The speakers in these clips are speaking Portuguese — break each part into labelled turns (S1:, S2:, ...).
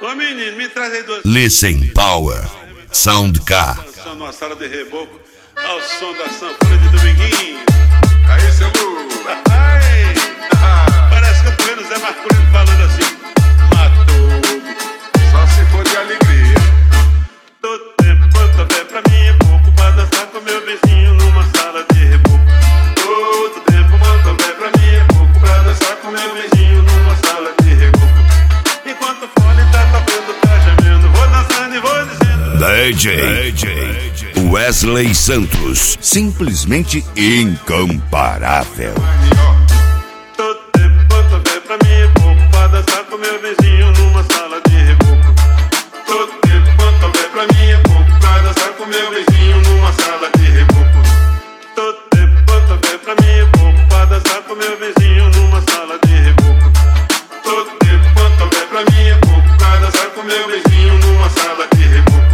S1: Ô menino, me traz aí duas.
S2: Listen Power, Sound Car.
S1: Dançando numa sala de reboco, ao som da sanfona de Dominguinho.
S3: Aí, seu Lu.
S1: Ai, parece que eu tô vendo o Zé Marcolino falando assim. Matou.
S3: Só se for de alegria.
S1: Todo tempo quanto houver pra mim é pouco pra dançar com meu vizinho numa sala de reboco. Todo tempo quanto houver pra mim é pouco pra dançar com meu vizinho numa sala de reboco. Enquanto o fone tá tocando, tá gemendo, vou dançando e vou dizendo.
S2: DJ Wesley Santos, simplesmente incomparável.
S1: Todo tempo quanto houver pra mim é pouco pra dançar com meu vizinho numa sala de reboco. Todo tempo quanto houver pra mim é pouco pra dançar com meu vizinho numa sala de reboco. Todo tempo quanto houver pra mim é pouco pra dançar com meu vizinho numa sala de reboco. Todo tempo quanto houver pra mim é pouco pra dançar com meu vizinho numa sala de reboco.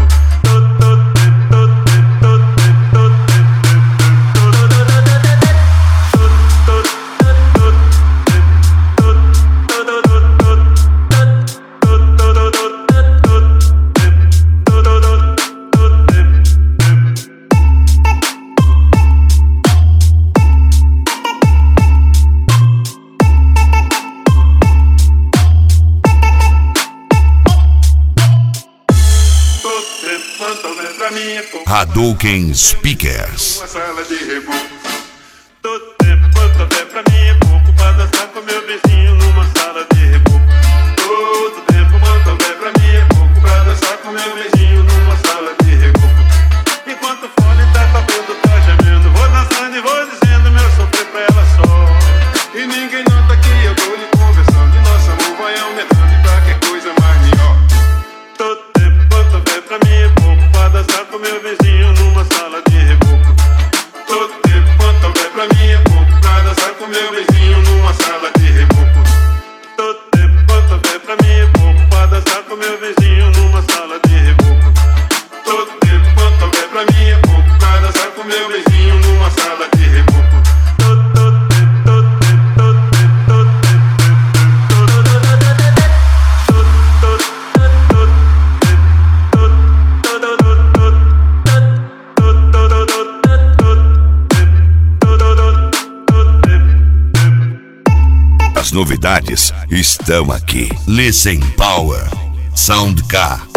S2: Hadouken Speakers.
S1: Uma sala de reboco. Todo tempo quanto houver pra mim é pouco pra dançar com meu vizinho numa sala de reboco. Todo tempo quanto houver pra mim é pouco pra dançar com meu vizinho numa sala de reboco. Enquanto o fone tá tocando, tá gemendo, vou dançando e vou dizendo meu sofrer pra ela só.
S3: E ninguém nota que eu tô lhe conversando. E nosso amor vai aumentando e qualquer coisa mais melhor.
S1: Todo tempo quanto houver pra mim é pouco pra dançar com meu vizinho numa sala de reboco. Todo tempo quanto houver pra mim é pouco pra dançar com meu vizinho numa sala de reboco. Todo tempo quanto houver pra mim é pouco pra dançar com meu vizinho numa sala de reboco. Todo tempo quanto houver pra mim é pouco pra dançar com meu vizinho numa sala de reboco.
S2: As novidades estão aqui. Listen Power, Sound Car.